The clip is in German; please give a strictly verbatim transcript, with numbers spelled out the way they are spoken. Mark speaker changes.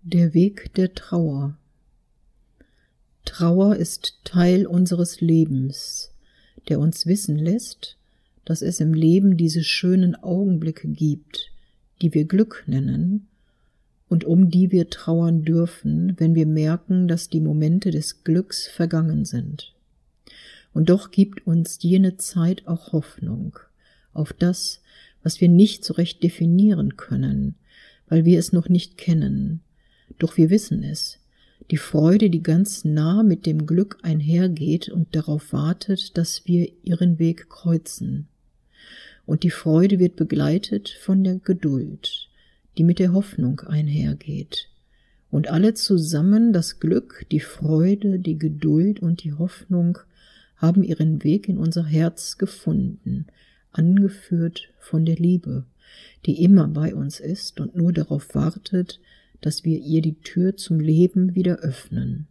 Speaker 1: Der Weg der Trauer. Trauer ist Teil unseres Lebens, der uns wissen lässt, dass es im Leben diese schönen Augenblicke gibt, die wir Glück nennen und um die wir trauern dürfen, wenn wir merken, dass die Momente des Glücks vergangen sind. Und doch gibt uns jene Zeit auch Hoffnung auf das, was wir nicht so recht definieren können, weil wir es noch nicht kennen. Doch wir wissen es, die Freude, die ganz nah mit dem Glück einhergeht und darauf wartet, dass wir ihren Weg kreuzen. Und die Freude wird begleitet von der Geduld, die mit der Hoffnung einhergeht. Und alle zusammen, das Glück, die Freude, die Geduld und die Hoffnung, haben ihren Weg in unser Herz gefunden, angeführt von der Liebe, die immer bei uns ist und nur darauf wartet, dass wir ihr die Tür zum Leben wieder öffnen.